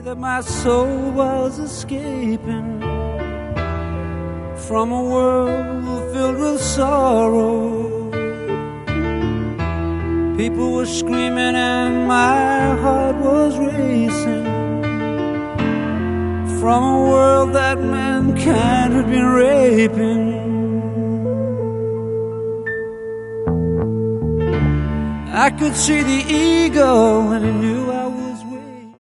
that my soul was escaping from a world filled with sorrow. People were screaming and my heart was racing from a world that mankind had been raping. I could see the eagle and I knew